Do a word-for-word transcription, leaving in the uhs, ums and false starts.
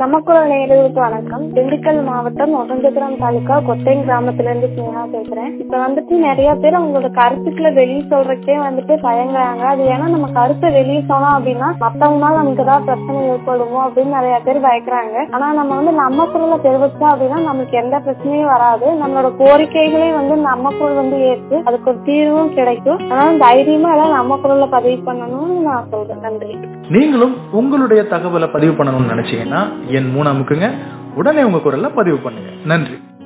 நமக்குரல் நேயர்களுக்கு வணக்கம். திண்டுக்கல் மாவட்டம் ஒட்டஞ்சத்திரம் தாலுகா கொட்டையம் கிராமத்துல இருந்து ஸ்னேகா பேசுறேன். இப்ப வந்துட்டு நிறைய பேர் அவங்களோட கருத்துக்களை வெளியே சொல்றதுக்கே வந்துட்டு தயங்குறாங்க. அது ஏன்னா நம்ம கருத்தை வெளியே சொன்னோம் அப்படின்னா மத்தவங்களால நமக்கு ஏதாவது பிரச்சனை ஏற்படுமோ அப்படின்னு நிறைய பேர் பயக்கிறாங்க. ஆனா நம்ம வந்து நம்ம குரலை தெரிவிச்சோம் அப்படின்னா நமக்கு எந்த பிரச்சனையும் வராது. நம்மளோட கோரிக்கைகளையும் வந்து நம்ம குரல் வந்து ஏற்று அதுக்கு ஒரு தீர்வும் கிடைக்கும். அதனால தைரியமா எல்லாம் நம்ம குரலை பதிவு பண்ணணும்னு நான் சொல்றேன். நன்றி. நீங்களும் உங்களுடைய தகவலை பதிவு பண்ணணும்னு நினைச்சீங்கன்னா என் மூணு அமுக்குங்க, உடனே உங்க குரல்ல பதிவு பண்ணுங்க. நன்றி.